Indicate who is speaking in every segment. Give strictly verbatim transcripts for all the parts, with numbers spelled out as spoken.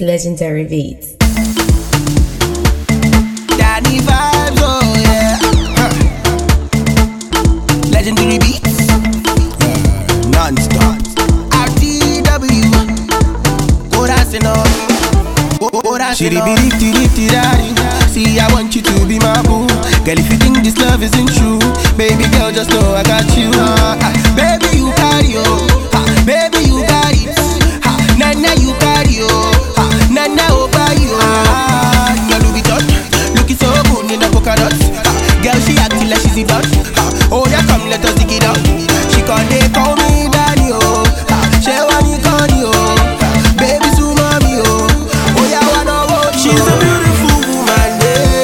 Speaker 1: Legendary beats.
Speaker 2: Danny vibes, oh yeah. Huh. Legendary beats. Uh, non-stop. R T W. Go dancing on. Go, go dancing on. See, I want you to be my boo. Girl, if you think this love isn't true, baby girl, just know I got you. Uh, uh, baby, you carry oh. Uh, baby, you got it. Uh, Nana, you carry oh. Uh, Nana, over you. Uh, you Louis Vuitton, looking so good in the polka dots. Uh, girl, she acting like she's a dot. Uh, oh, yeah, come, let us dig it up. She can't they call me daddy oh. Uh, she want me call you oh. Uh, baby, so mommy oh. Oh, yeah, I wanna go. She's a beautiful woman.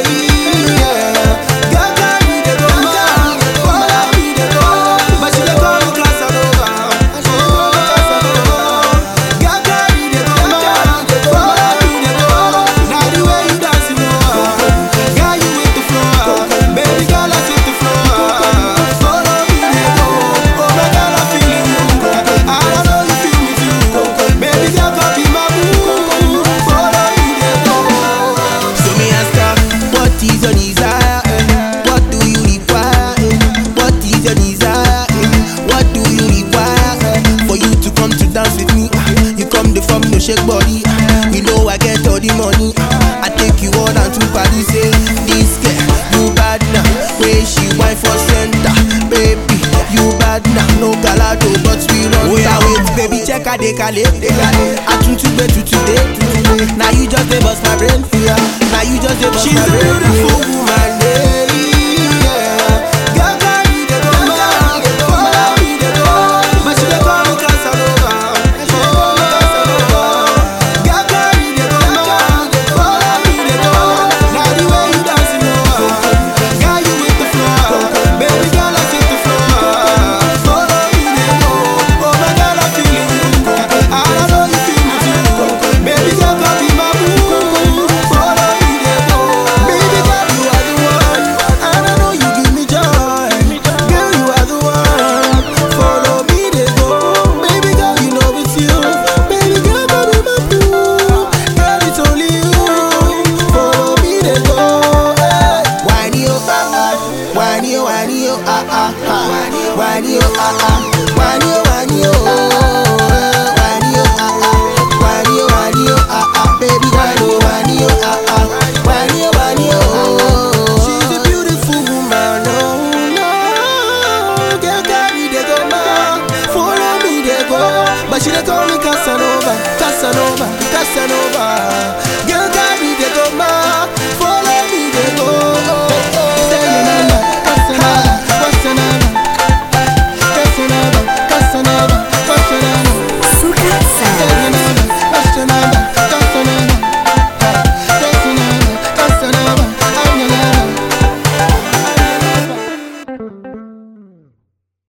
Speaker 2: Shake body, you know I get all the money. I take you all down to Paris, say this girl, you bad now. Where she wine for center, baby, you bad now. No galado, but we run. Oh yeah, wait, baby, check out the kale. I tune to bed to today. Now you just dey bust my brain, yeah. Now you just dey bust my brain. She's a beautiful.